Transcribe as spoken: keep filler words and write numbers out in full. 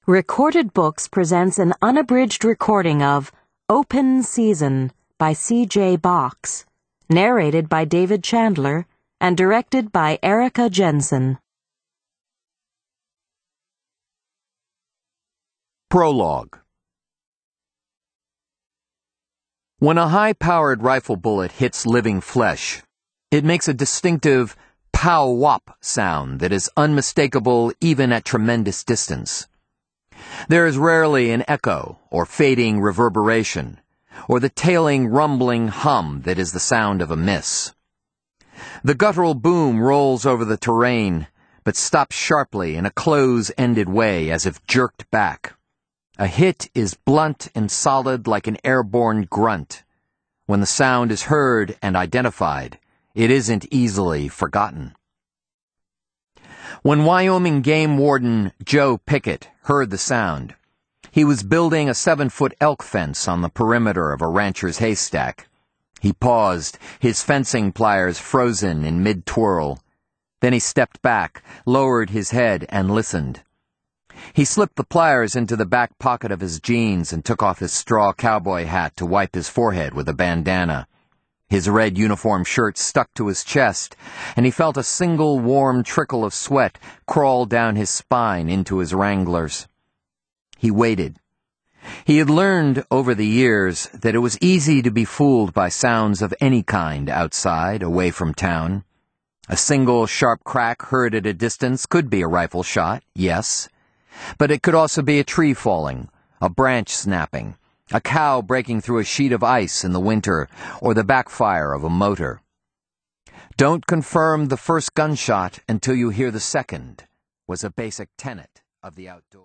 Recorded Books presents an unabridged recording of Open Season by C J Box, narrated by David Chandler and directed by Erica Jensen. Prologue. When a high-powered rifle bullet hits living flesh, it makes a distinctive pow-wop sound that is unmistakable even at tremendous distance. There is rarely an echo or fading reverberation, or the tailing, rumbling hum that is the sound of a miss. The guttural boom rolls over the terrain, but stops sharply in a close-ended way as if jerked back. A hit is blunt and solid like an airborne grunt. When the sound is heard and identified, it isn't easily forgotten. When Wyoming Game Warden Joe Pickett heard the sound, he was building a seven-foot elk fence on the perimeter of a rancher's haystack. He paused, his fencing pliers frozen in mid-twirl. Then he stepped back, lowered his head, and listened. He slipped the pliers into the back pocket of his jeans and took off his straw cowboy hat to wipe his forehead with a bandana. His red uniform shirt stuck to his chest, and he felt a single warm trickle of sweat crawl down his spine into his Wranglers. He waited. He had learned over the years that it was easy to be fooled by sounds of any kind outside, away from town. A single sharp crack heard at a distance could be a rifle shot, yes, but it could also be a tree falling, a branch snapping, a cow breaking through a sheet of ice in the winter, or the backfire of a motor. Don't confirm the first gunshot until you hear the second, was a basic tenet of the outdoors.